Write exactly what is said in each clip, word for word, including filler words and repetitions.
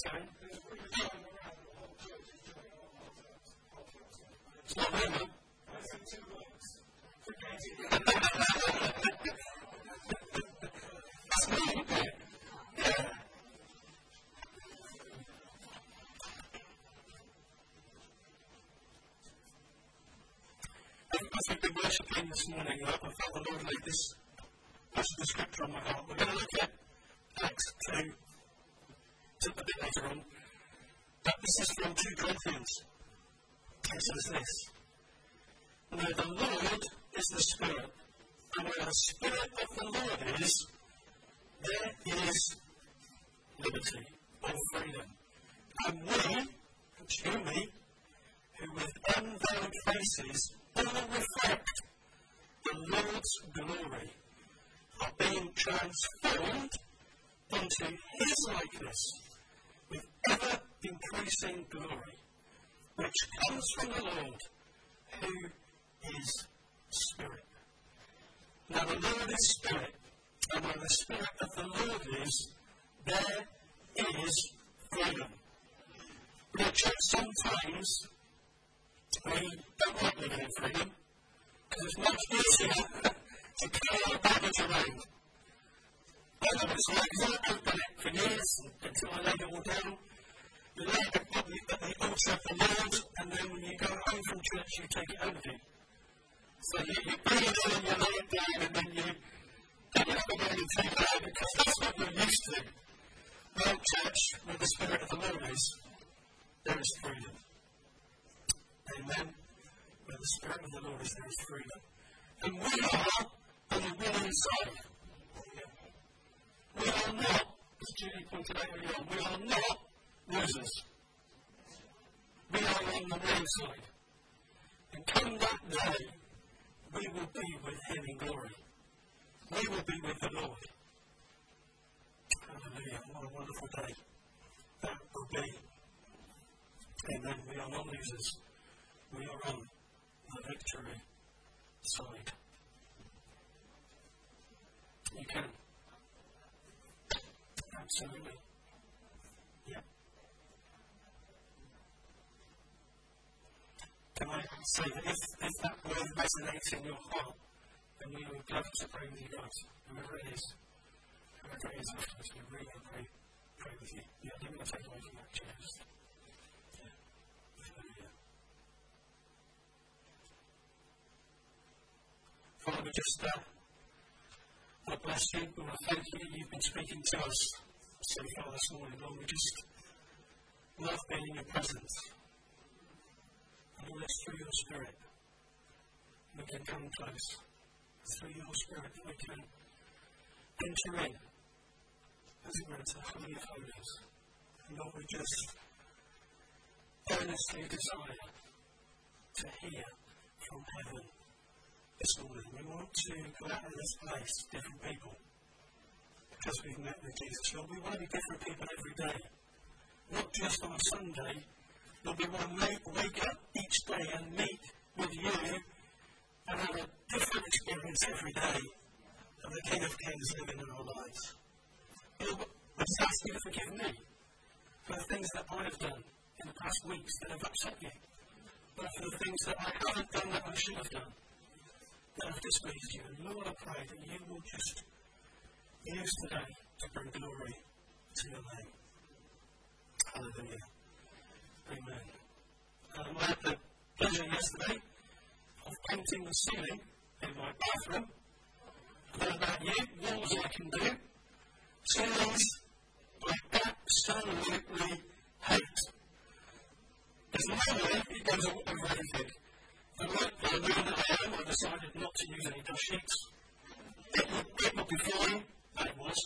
saying? It's not Roman. That's me, isn't it? Yeah. As we've been worshipping this morning, I felt the Lord laid this passage of scripture on my heart. We're going to look at Acts two, a bit later on. But this is from two Corinthians. It says this: Now the Lord is the Spirit, and where the Spirit of the Lord is, there is liberty or freedom. And we, which you and me, who with unveiled faces all reflect the Lord's glory, are being transformed into His likeness with ever-increasing glory, which comes from the Lord, who is Spirit. Now the Lord is Spirit, and where the Spirit of the Lord is, there is freedom. In the church sometimes we don't like living in freedom, because it's much easier to carry our baggage around. Whether it's like that, I've done it for years until I laid it all down. You lay it probably at the altar of the Lord, and then when you go home from church, you take it home with you. So you, you bring it in and you lay it down, and then you pick it up again and take it out, because that's what we're used to. Well, church, where the Spirit of the Lord is, there is freedom. Amen. Where the Spirit of the Lord is, there is freedom. And we are on the winning side. We are not, as Julie pointed out earlier on, we are not losers. We are on the winning side. And come that day, we will be with Him in glory. We will be with the Lord. Hallelujah. What a wonderful day that will be. Amen. We are not losers. We are on the victory side. You can. Absolutely. Yeah. Can I say that if, if that word resonates in your heart, then we would love to pray with you guys, whoever it is. Whoever it is afterwards, we really pray, pray with you. Yeah, I'm going to take away from that chair. Yeah. Hallelujah. Father, we just, uh, God bless you. We want to thank you that you've been speaking to us so far this morning. Lord, we just love being in your presence. And Lord, it's through your Spirit we can come close. It's through your Spirit that we can enter in, as it were, to the Holy of Holies. And Lord, we just earnestly desire to hear from heaven this morning. We want to go out of this place different people because we've met with Jesus. Lord, we want to be different people every day, not just on a Sunday. Lord, we want to make, wake up each day and meet with you and have a different experience every day of the King of Kings living in our lives. Lord, I just ask you to forgive me for the things that I have done in the past weeks that have upset you, or for the things that I haven't done that I should have done that have displeased you. And Lord, I pray that you will just use today to bring glory to your name. Hallelujah. Amen. Um, I had the pleasure yesterday of painting the ceiling in my bathroom. I don't know about you, walls I can do. Ceilings I absolutely hate. There's no way it goes over everything. And like the woman that I am, I decided not to use any dust sheets. It would, it would be fine, and it was.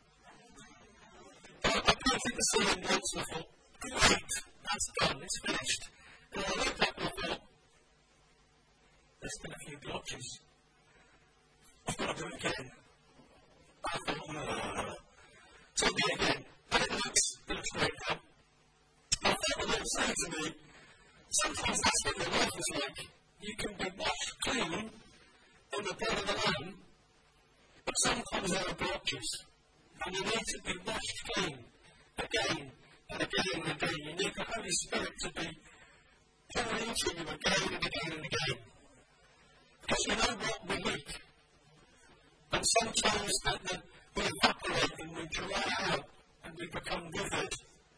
I, I painted the ceiling once and I thought, great, that's done, it's finished. And I looked up and I thought, there's still a few blotches. I've got to do it again. I thought, no, no, no, no. So I did it again, and it looks, it looks great now. I felt the Lord saying to me, sometimes that's what your life is like. You can be washed clean in the blood of the Lamb, but sometimes there are blotches, and you need to be washed clean again and again and again. You need the Holy Spirit to be pouring into you again and again and again. Because you know what? We're weak. And sometimes that the, we evaporate and we dry out and we become withered.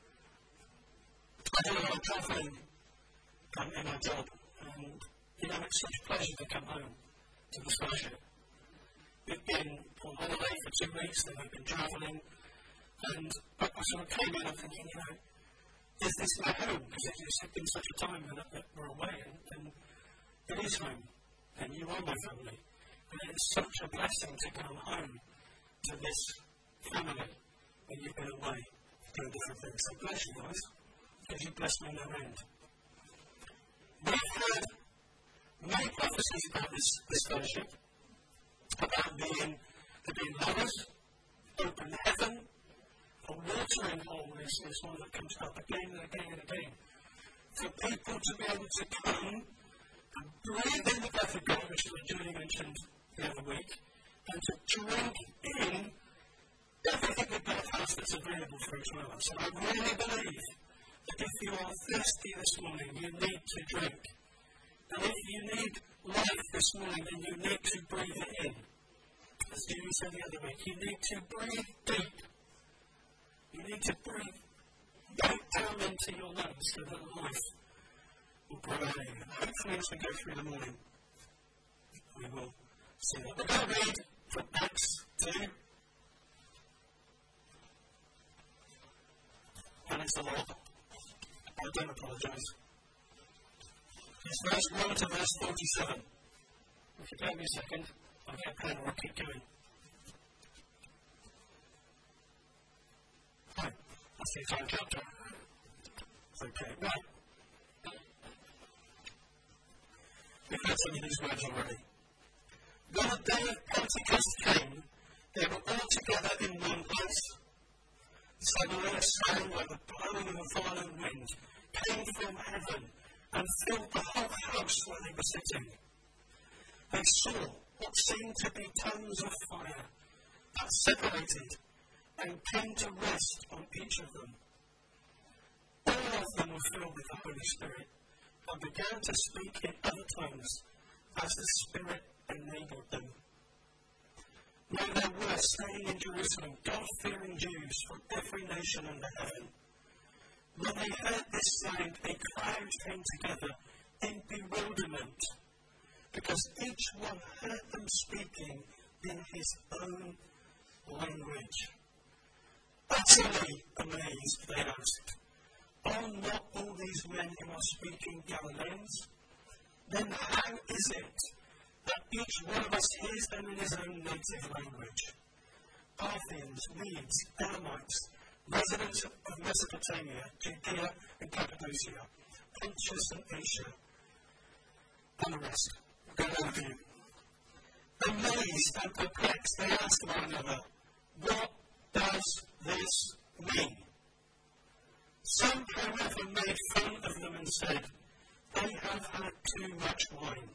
I don't know, I'm traveling um, in our job, and you know, it's such a pleasure to come home to this fellowship. We've been on holiday for two weeks, then we've been traveling, and I, I sort of came in and thinking, you know, is this my home? Because it's been such a time that, that we're away, and, and it is home, and you are my family. And it is such a blessing to come home to this family when you've been away doing different things. So bless you guys, because you bless me no end. We've heard many prophecies about this, this fellowship, about being, there being lovers, open heaven, a watering hole is, is one that comes up again and again and again. For people to be able to come and breathe in the breath of God, which Julie mentioned the other week, and to drink in everything that God has that's available for each one of us. And I really believe that if you are thirsty this morning, you need to drink. And if you need life this morning, then you need to breathe it in. As Julie said the other week, you need to breathe deep. You need to breathe right down into your lungs so that life will grow out of you. Hopefully, as we go through the morning, we will see that. We're going to read from Acts two. And it's a lot. I don't apologise. It's verse one to verse forty-seven. If you give me a second, I'll get a pen or I'll keep going. Right, that's the entire chapter. Okay, right. We've heard some of these words already. When the day of Pentecost came, they were all together in one place. Suddenly a sound like the blowing of a violent wind came from heaven and filled the whole house where they were sitting. They saw what seemed to be tongues of fire that separated and came to rest on each of them. All of them were filled with the Holy Spirit and began to speak in other tongues as the Spirit enabled them. Now there were staying in Jerusalem God-fearing Jews from every nation under heaven. When they heard this sound, a crowd came together in bewilderment, because each one heard them speaking in his own language. Utterly amazed, they asked, "Are not all these men who are speaking Galileans? Then how is it that each one of us hears them in his own native language? Parthians, Medes, Elamites, residents of Mesopotamia, Judea and Cappadocia, Pontus and Asia, and the rest." Go over you. Amazed and perplexed, they asked one another, "What does this mean?" Some, however, made fun of them and said, "They have had too much wine."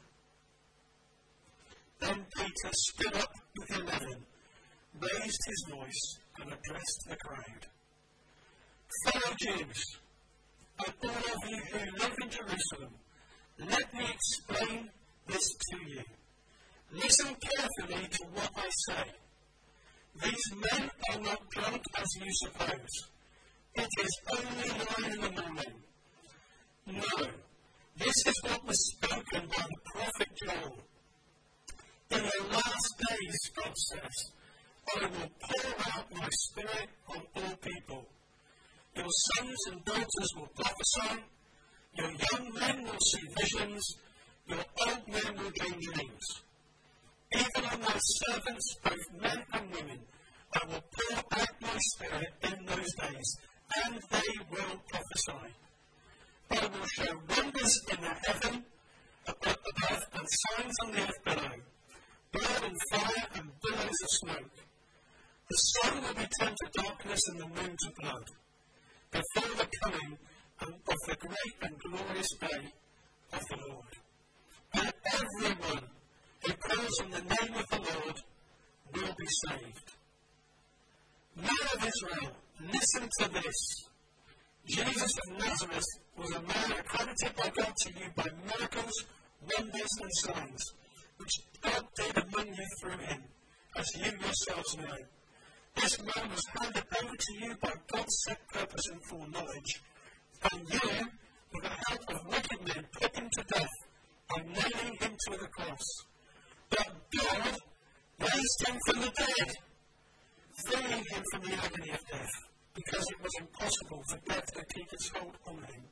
Then Peter stood up with the eleven, raised his voice, and addressed the crowd. "Fellow Jews, and all of you who live in Jerusalem, let me explain this to you. Listen carefully to what I say. These men are not drunk as you suppose. It is only nine in the morning. No, this is what was spoken by the prophet Joel. In the last days, God says, I will pour out my Spirit on all people. Your sons and daughters will prophesy. Your young men will see visions. Your old men will dream dreams. Even on my servants, both men and women, I will pour out my Spirit in those days, and they will prophesy. I will show wonders in the heaven above and signs on the earth below, blood and fire and billows of smoke. The sun will be turned to darkness and the moon to blood, before the coming of the great and glorious day of the Lord. And everyone who calls on the name of the Lord will be saved. Men of Israel, listen to this. Jesus of Nazareth was a man accredited by God to you by miracles, wonders, and signs, which God did among you through him, as you yourselves know. This man was handed over to you by God's set purpose and foreknowledge, and you, with the help of wicked men, put him to death by nailing him to the cross. But God raised him from the dead, freeing him from the agony of death, because it was impossible for death to keep its hold on him.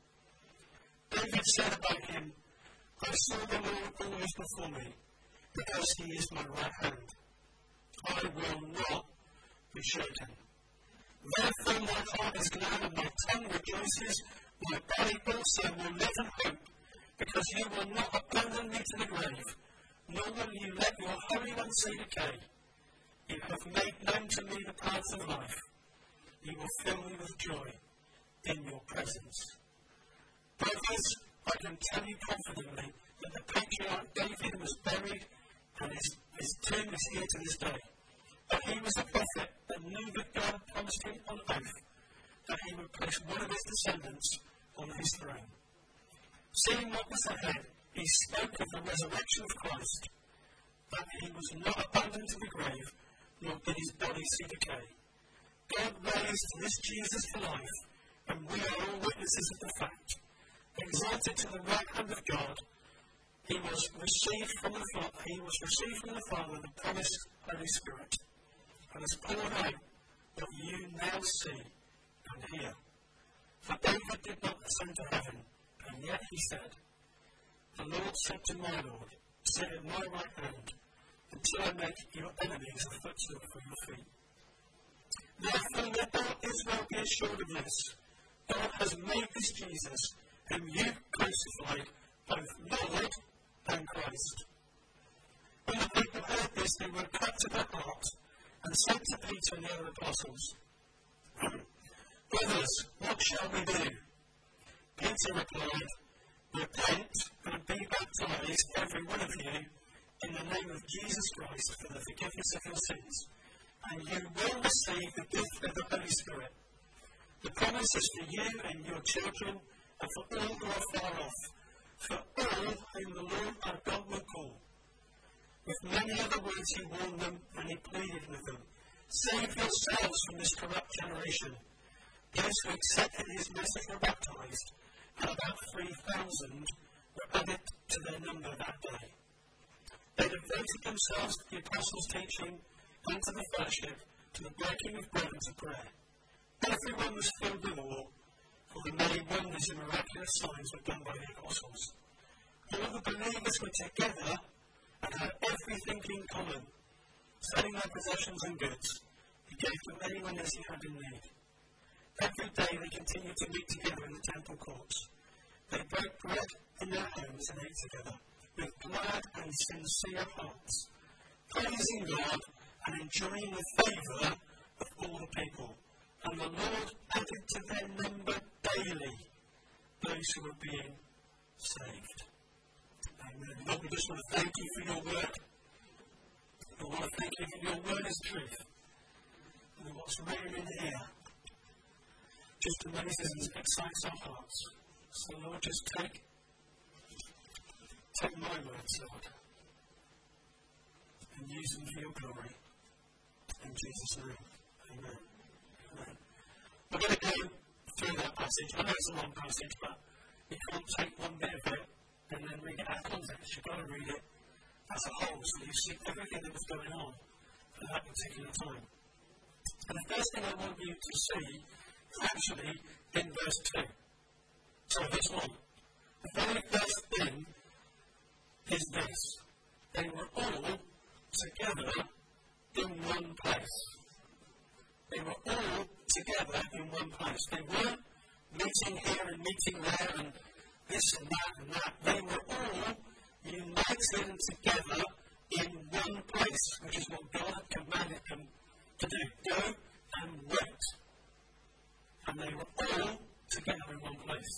David said about him, I saw the Lord always before me, because he is my right hand. I will not be shaken. Therefore my heart is glad and my tongue rejoices, my body also will live in hope, because you will not abandon me to the grave, nor will you let your Holy One see decay. You have made known to me the paths of life. You will fill me with joy in your presence. Brothers, I can tell you confidently that the patriarch David was buried and his, his tomb is here to this day. But he was a prophet that knew that God had promised him on oath that he would place one of his descendants on his throne. Seeing what was ahead, he spoke of the resurrection of Christ, that he was not abandoned to the grave, nor did his body see decay. God raised this Jesus to life, and we are all witnesses of the fact. Exalted to the right hand of God, he was received from the Father, he was received from the Father the promised Holy Spirit, and has poured out what you now see and hear. For David did not ascend to heaven, and yet he said, the Lord said to my Lord, sit at my right hand, until I make your enemies a footstool for your feet. Therefore let all Israel be assured of this. God has made this Jesus, whom you crucified, both Lord and Christ. When the people heard this, they were cut to their heart, and said to Peter and the other apostles, Brothers, what shall we do? Peter replied, Repent and be baptized, every one of you, in the name of Jesus Christ for the forgiveness of your sins, and you will receive the gift of the Holy Spirit. The promise is for you and your children, and for all who are far off, for all whom the Lord our God will call. With many other words he warned them, and he pleaded with them, Save yourselves from this corrupt generation. Those who accepted his message were baptized, and about three thousand were added to their number that day. They devoted themselves to the apostles' teaching, and to the fellowship, to the breaking of bread and to prayer. Everyone was filled with awe, for the many wonders and miraculous signs were done by the apostles. All the believers were together and had everything in common. Selling their possessions and goods, he gave to anyone as he had in need. Every day they continued to meet together in the temple courts. They broke bread in their homes and ate together, with glad and sincere hearts, praising God and enjoying the favour of all the people. And the Lord added to their number daily those who were being saved. Amen. Lord, we just want to thank you for your word. We want to thank you for your word is truth. And what's written in here just amazes and excites our hearts. So Lord, just take, take my words, Lord, and use them for your glory. In Jesus' name, amen. Amen. We're going to go through that passage. I know it's a long passage, but you can't take one bit of it and then read it out of context. You've got to read it as a whole, so you see everything that was going on at that particular time. And the first thing I want you to see is actually in verse two. So verse one. The very first thing is this. They were all together in one place. They were all together in one place. They weren't meeting here and meeting there and this and that and that. They were all united and together in one place, which is what God had commanded them to do. Go and wait. And they were all together in one place.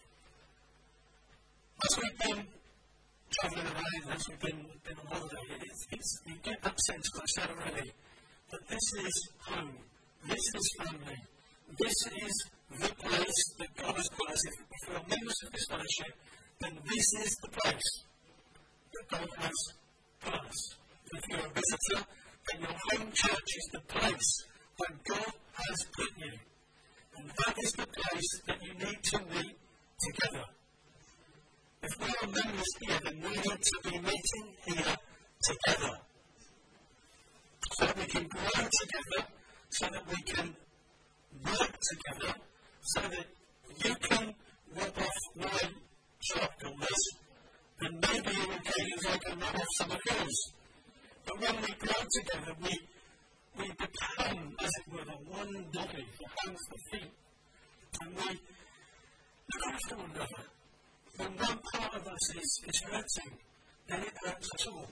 As we've been travelling around, as we've been, been on holiday, it's, it's, you get that sense, as I said already, that this is home. This is family. This is the place that God has put us. If, if we are members of this fellowship, then this is the place that God has put us. If you're a visitor, then your home church is the place where God has put you. And that is the place that you need to meet together. If we are members here, then we need to be meeting here together. So that we can grow together, so that we can work together, so that you can rub off my shotgunners, and maybe in occasions I can rub off some of yours. But when we grow together, we we become, as it were, the one body, the hands, the feet, and we look after one another. When one part of us is, is hurting, then it hurts us all.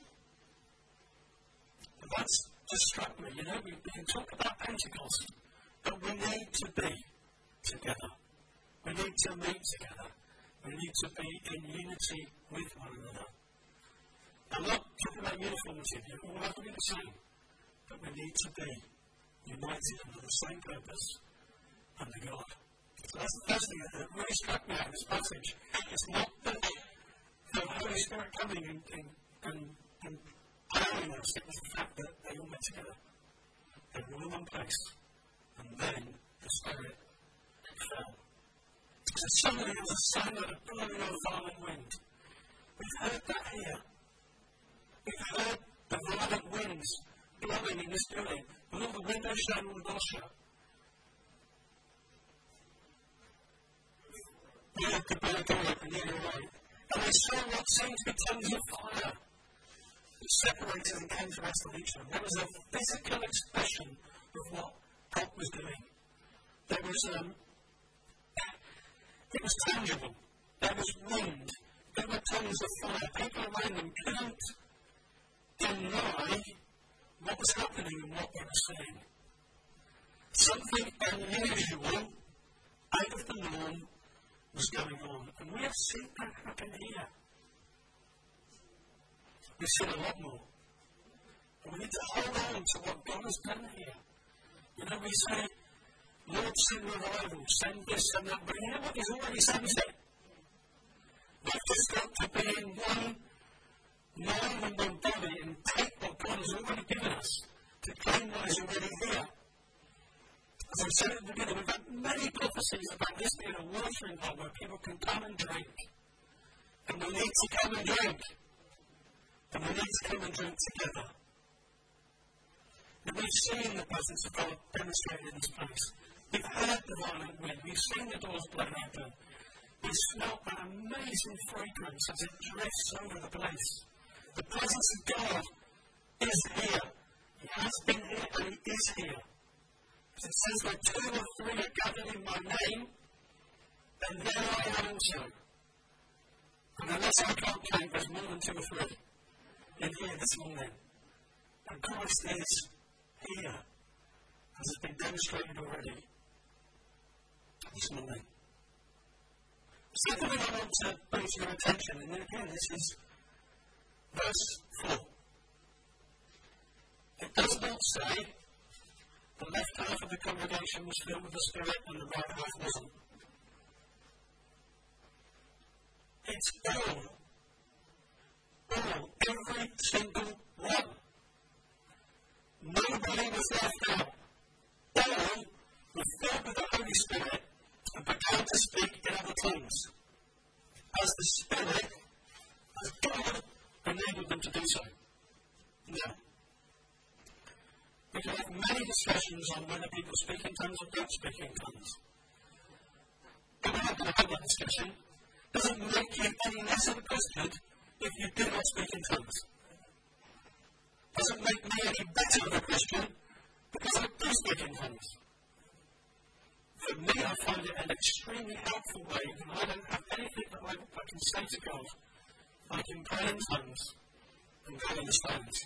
And that's just struck me, you know, we, we can talk about Pentecost, but we need to be together. We need to meet together. We need to be in unity with one another. I'm not talking about uniformity here, all have to be the same, but we need to be united under the same purpose under God. So that's the first thing that really struck me out of this passage. It's not the, the Holy Spirit coming and, and, and, and powering us, it was the fact that they all met together. They were all in one place. And then the Spirit fell. So suddenly there was a sound like a blowing of a violent wind. We've heard that here. We've heard the violent winds blowing in this building, with all the windows shut and all the doors shut. We had the door open, yeah, you're right. And they saw what seemed to be tongues of fire that separated and came to rest on each of them. There was a physical expression of what God was doing. There was, um, it was tangible. There was wind. There were tongues of fire. People around them couldn't deny what was happening and what they were seeing. Something unusual, out of the norm, was going on. And we have seen that happen here. We've seen a lot more. And we need to hold on to what God has done here. You know, we say, Lord, send revival, send this, send that. But you know what He's already sent it? We've just got to be in one mind and one body and take what God has already given us to claim what is already here. As I said at the beginning, we've had many prophecies about this being a watering hole where people can come and drink. And we need to come and drink. And we need to come and drink together. And we've seen the presence of God demonstrated in this place. We've heard the violent wind. We've seen the doors blown open. We've smelt that amazing fragrance as it drifts over the place. The presence of God is here. He has been here and He is here. It says where two or three are gathered in my name, then there I am also. And unless I can't count, there's more than two or three in here this morning. And Christ is here, as has been demonstrated already this morning. The second thing I want to bring to your attention, and then again, this is verse four. It does not say the left half of the congregation was filled with the Spirit and the right half wasn't. It's all. All. Every single one. Nobody was left out. All were filled with the Holy Spirit and began to speak in other tongues, as the Spirit, as God, enabled them to do so. Now, we can have many discussions on whether people speak in tongues or don't speak in tongues. But we're not going to have that discussion. It doesn't make you any less of a Christian if you do not speak in tongues. It doesn't make me any better of a Christian because I do speak in tongues. For me, I find it an extremely helpful way when I don't have anything that I, I can say to God. I can pray in tongues and God understands.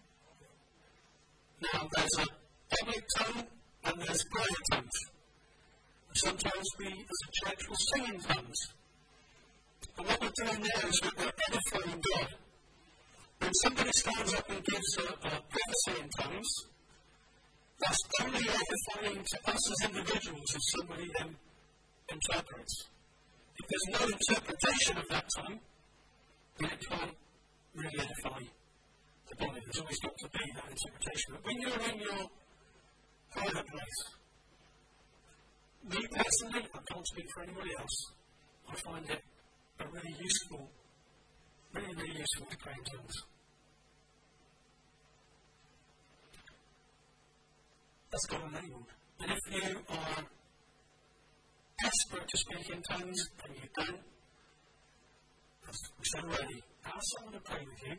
Now, there's a public tongue and there's private tongues. Sometimes we, as a church, will sing in tongues. And what we're doing there is that we're edifying God. When somebody stands up and gives a, a prophecy in tongues, that's only edifying to us as individuals if somebody then interprets. If there's no interpretation of that tongue, then it can't really edify the body. There's always got to be that interpretation. But when you're in your private place, me personally, I can't speak for anybody else, I find it a really useful, really, really useful to pray in tongues. That's God enabled. And if you are desperate to speak in tongues and you don't, as we said already, ask someone to pray with you.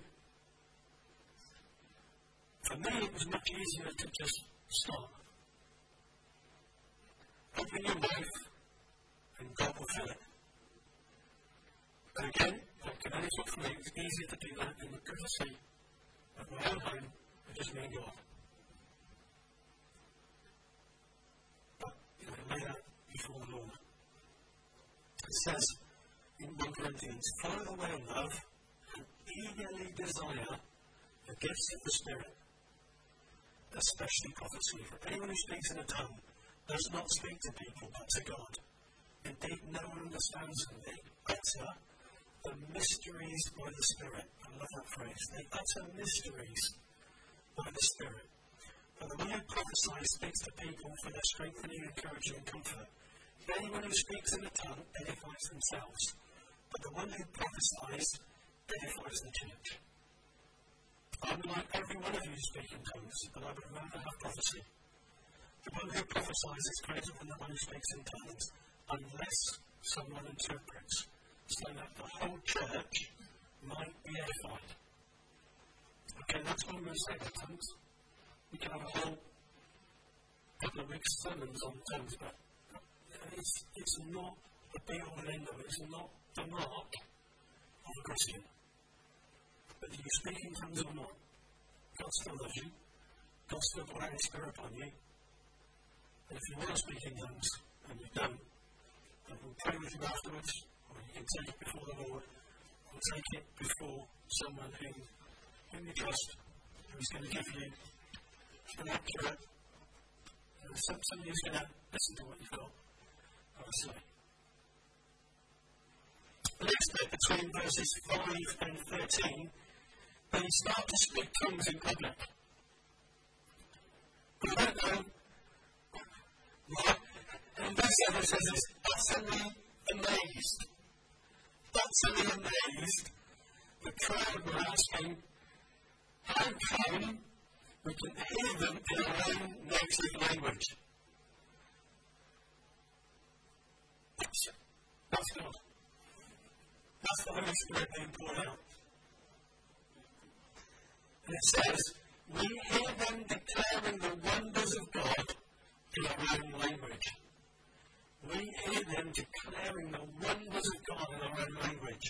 For me, it was much easier to just stop. Open your mouth and God will fill it. But again, I can only talk for me, it's easier to do that in the privacy of my own home and just me and God. But, you know, lay that before the Lord. It says in First Corinthians, follow the way of love and eagerly desire the gifts of the Spirit, especially prophecy. For anyone who speaks in a tongue does not speak to people but to God. Indeed, no one understands them. They utter the mysteries by the Spirit. I love that phrase. They utter mysteries by the Spirit. But the one who prophesies speaks to people for their strengthening, encouraging, and comfort. Anyone who speaks in a tongue edifies themselves, but the one who prophesies edifies the church. I would like every one of you to speak in tongues, but I would rather have prophecy. The one who prophesies is greater than the one who speaks in tongues, unless someone interprets, so that the whole church might be edified. Okay, that's what I'm going to say about tongues. We can have a whole couple of weeks' sermons on tongues, but it's, it's not the be-all and end-all. It's not the mark of a Christian. Whether you speak in tongues or not, God still loves you. God still put out His Spirit upon you. And if you want to speak in tongues and you don't, then we'll pray with you afterwards, or you can take it before the Lord, or take it before someone whom, whom you trust, who's going to give you an accurate, you know, somebody who's going to listen to what you've got. Obviously. The next bit between verses five and thirteen, they start to speak tongues in public. We don't know what, and verse seven says this, utterly amazed. Utterly amazed, the crowd were asking, how come we can hear them in our own native language? That's, that's God. That's the Holy Spirit being poured out. And it says, we hear them declaring the wonders of God in our own language. We hear them declaring the wonders of God in our own language.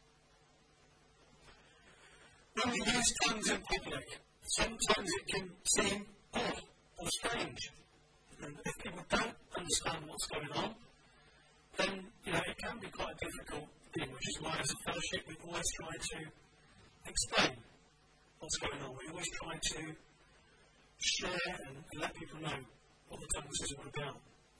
When we use tongues in public, sometimes it can seem odd or strange. And if people don't understand what's going on, then, you know, it can be quite a difficult thing, which is why as a fellowship we always try to explain what's going on. We always try to share and let people know what the tongues is all about.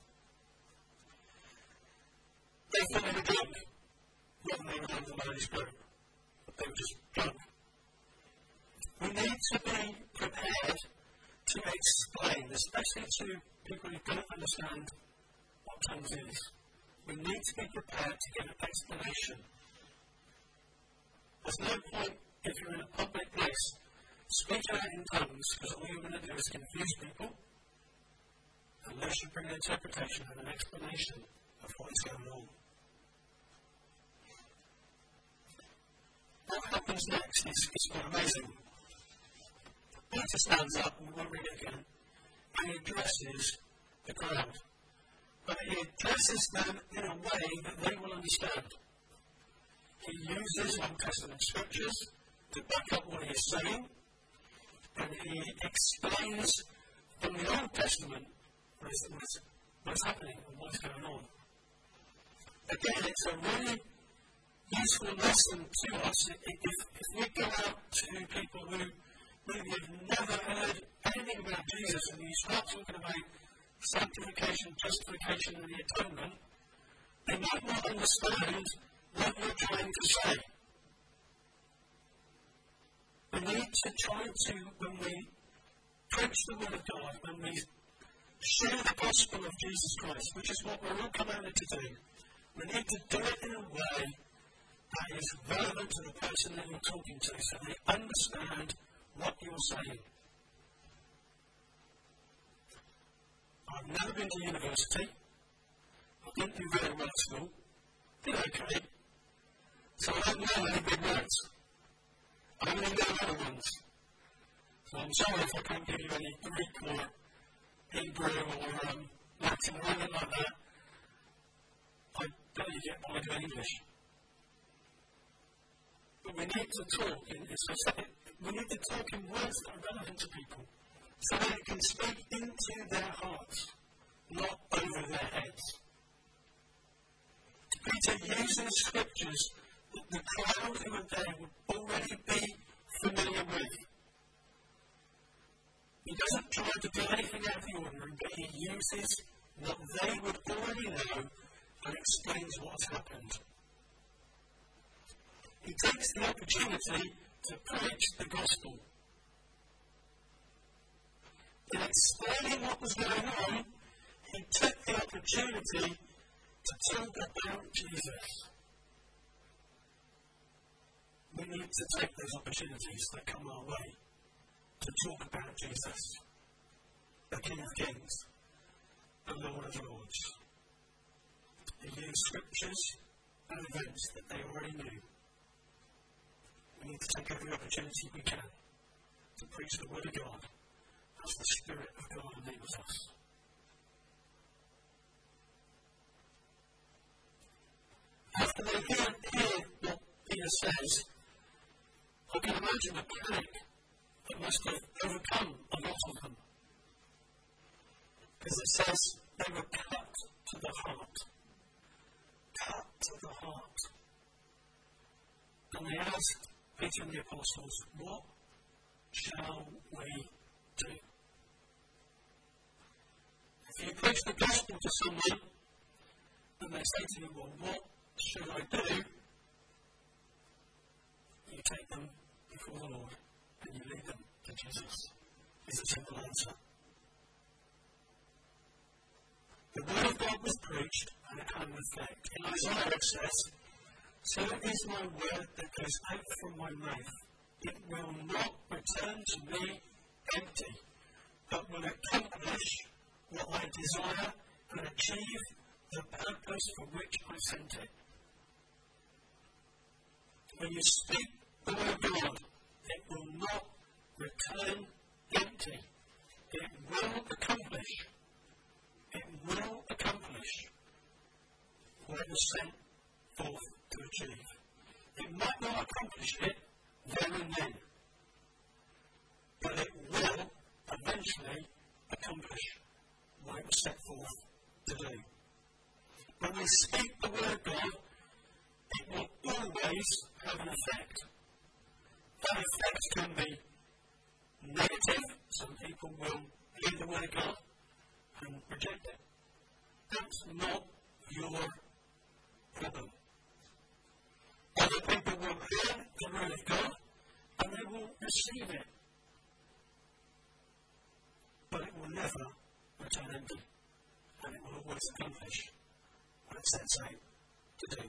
They thought they were drunk, not that they were drunk from the Holy Spirit, but they were just drunk. We need to be prepared to explain, especially to people who don't understand what tongues is. We need to be prepared to give an explanation. There's no point if you're in a public place speaking out in tongues because all you're going to do is confuse people unless you bring an interpretation and an explanation of what is going on. What happens next is, is quite amazing. Peter stands up, and we won't read it again, and he addresses the crowd. But he addresses them in a way that they will understand. He uses Old Testament scriptures to back up what he is saying, and he explains from the Old Testament what is, what is, what is happening and what is going on. Again, it's a really useful lesson to us if, if we go out to people who maybe have never heard anything about Jesus and you start talking about sanctification, justification, and the atonement, They might not understand what you're trying to say. We need to try to, when we preach the Word of God, when we share the gospel of Jesus Christ, which is what we're all commanded to do, we need to do it in a way that is relevant to the person that you're talking to, so they understand what you're saying. I've never been to university. I didn't do very well at school. Did okay. So I don't know any big words. I only know other ones. So I'm sorry if I can't give you any Greek or Hebrew or um, Latin or anything like that. I bet you get by doing English. But we need to talk in, we need to talk in words that are relevant to people, so that it can speak into their hearts, not over their heads. Peter uses scriptures that the crowd who were there would already be familiar with. He doesn't try to do anything out of the ordinary, but he uses what they would already know and explains what has happened. He takes the opportunity to preach the gospel. In explaining what was going on, he took the opportunity to talk about Jesus. We need to take those opportunities that come our way to talk about Jesus, the King of Kings, the Lord of Lords. He used scriptures and events that they already knew. We need to take every opportunity we can to preach the Word of God as the Spirit of God enables us. After they hear, hear what Peter says, I can imagine the panic that must have overcome a lot of them. Because it says they were cut to the heart. Cut to the heart. And they asked Peter and the apostles, what shall we do? If you preach the gospel to someone, and they say to you, well, what should I do? You take them before the Lord and you lead them to Jesus. Is a simple answer. The Word of God was preached and it had an effect. In Isaiah it says, so is my word that goes out from my mouth. It will not return to me empty, but will accomplish what I desire and achieve the purpose for which I sent it. When you speak the word of God, it will not return empty. It will accomplish. It will accomplish what it was sent forth to achieve. It might not accomplish it there and then, but it will eventually accomplish what it was set forth to do. When we speak the word of God, it will always have an effect. That effect can be negative. Some people will hear the word of God and reject it. That's not your problem. Other people will hear the word of God and they will receive it. But it will never return empty. And it will always accomplish what it sets out to do.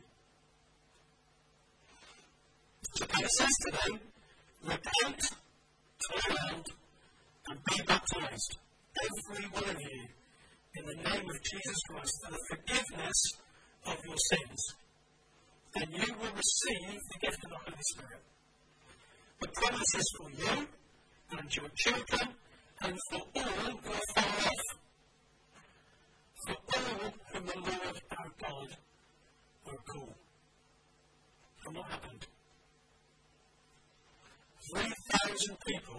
So Peter says to them, repent, turn around, and be baptized, every one of you, in the name of Jesus Christ, for the forgiveness of your sins. And you will receive the gift of the Holy Spirit. The promise is for you and your children and for all who are far off. For all whom the Lord our God will call. And what happened? Three thousand people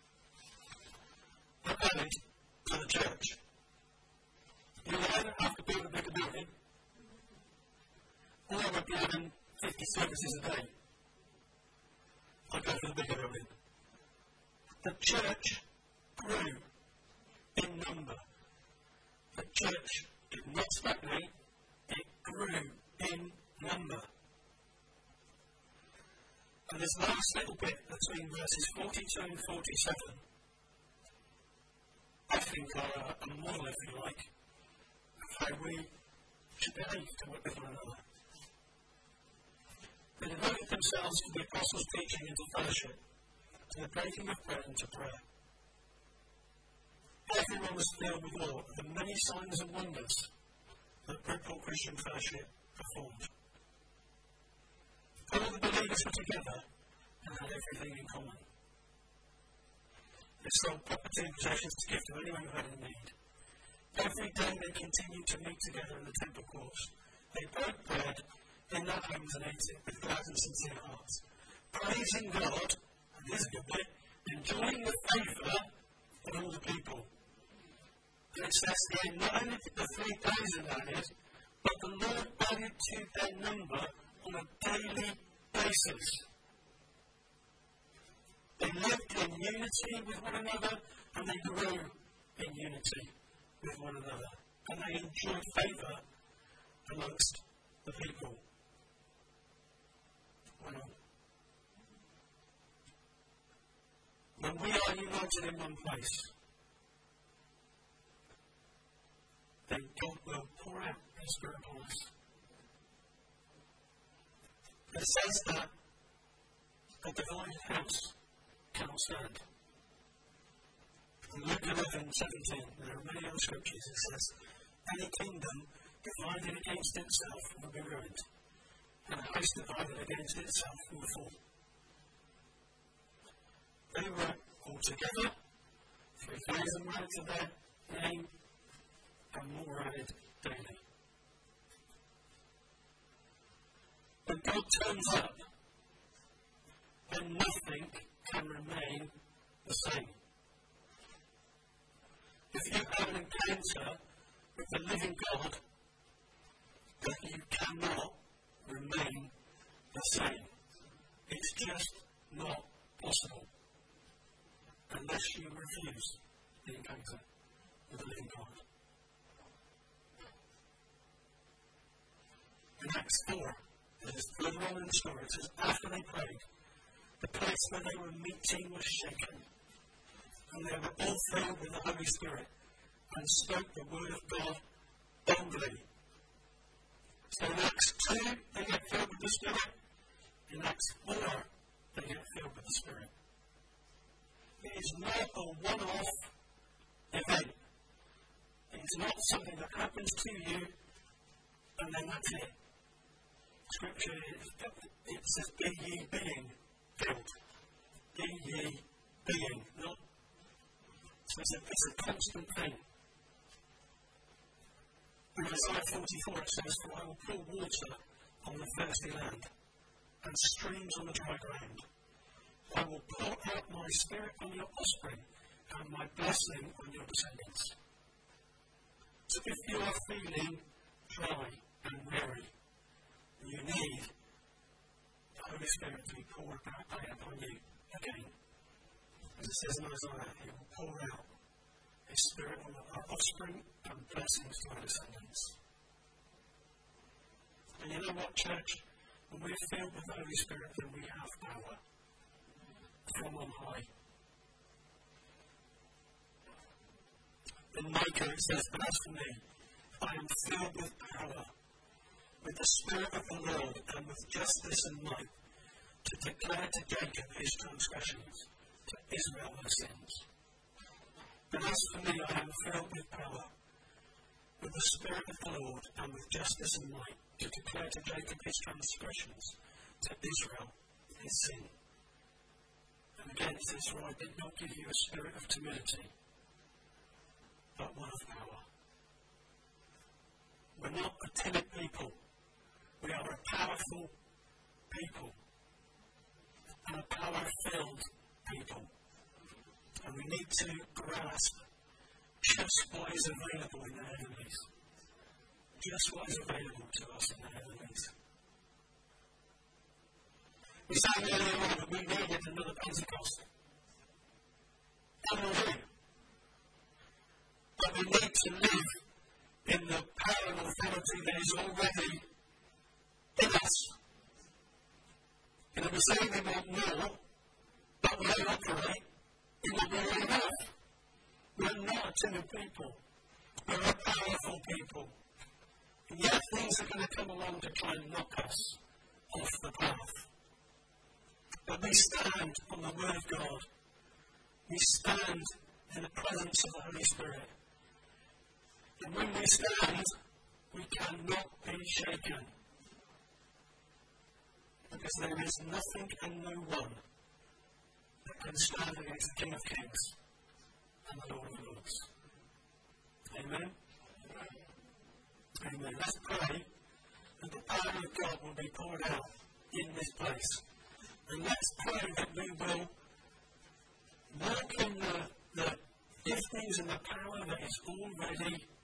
were added to the church. You either have to build a bigger building, or we're building fifty services a day. I go for the bigger building. The church grew in number. The church did not stagnate, it grew in number. And this last little bit between verses forty-two and forty-seven, I think are a, a model, if you like, of how we should behave with one another. They devoted themselves to the apostles' teaching and to fellowship, to the breaking of bread and to prayer. Everyone was filled with awe at the many signs and wonders that Bridport Christian Fellowship performed. All the believers were together and had everything in common. They sold property and possessions to give to anyone who had a need. Every day they continued to meet together in the temple courts. They broke bread in their homes and ate it with glad and sincere hearts, praising God, and here's a good bit, enjoying the favour of all the people. And it says here, not only did the three thousand added, but the Lord added to their number on a daily basis. They lived in unity with one another, and they grew in unity with one another. And they enjoyed favour amongst the people. Well, when we are united in one place, then God will pour out His Spirit upon us. It says that a divided house cannot stand. In Luke eleven seventeen, there are many other scriptures, it says, any kingdom divided against itself will be ruined, and a house divided against itself will fall. They were all together, three thousand were to their name, and more added daily. When God turns up, then nothing can remain the same. If you have an encounter with the living God, then you cannot remain the same. It's just not possible unless you refuse the encounter with the living God. In Acts four, it is further on in the story, it says, after they prayed, the place where they were meeting was shaken, and they were all filled with the Holy Spirit, and spoke the word of God boldly. So in Acts two, they get filled with the Spirit. In Acts four, they get filled with the Spirit. It is not a one-off event. It is not something that happens to you, and then that's it. Scripture, it says, be ye being filled. Be ye being, not. So it's a, it's a constant thing. In Isaiah forty-four, it says, for I will pour water on the thirsty land, and streams on the dry ground. I will pour out my Spirit on your offspring, and my blessing on your descendants. So if you are feeling dry and weary, you need the Holy Spirit to be poured back upon you again. As it says in Isaiah, He will pour out His Spirit on our offspring and blessings to our descendants. And you know what, church? When we're filled with the Holy Spirit, then we have power from on high. In Micah it says, but as for me, I am filled with power, with the Spirit of the Lord, and with justice and might, to declare to Jacob his transgressions, to Israel their sins. But as for me, I am filled with power, with the Spirit of the Lord, and with justice and might, to declare to Jacob his transgressions, to Israel his sin. And again it says, for I did not give you a spirit of timidity, but one of power. We're not a timid people. We are a powerful people. And a power-filled people. And we need to grasp just what is available in the heavenlies. Just what is available to us in the heavenlies. We sang earlier on that we needed another Pentecost. And we do. But we need to live in the power and authority that is already say they want more, but they operate in what we already have. We're not a timid people. We're a powerful people. And yet things are going to come along to try and knock us off the path. But we stand on the Word of God. We stand in the presence of the Holy Spirit. And when we stand, we cannot be shaken. Because there is nothing and no one that can stand against the King of Kings and the Lord of Lords. Amen? Amen. Let's pray that the power of God will be poured out in this place. And let's pray that we will walk in the, the giftings and the power that is already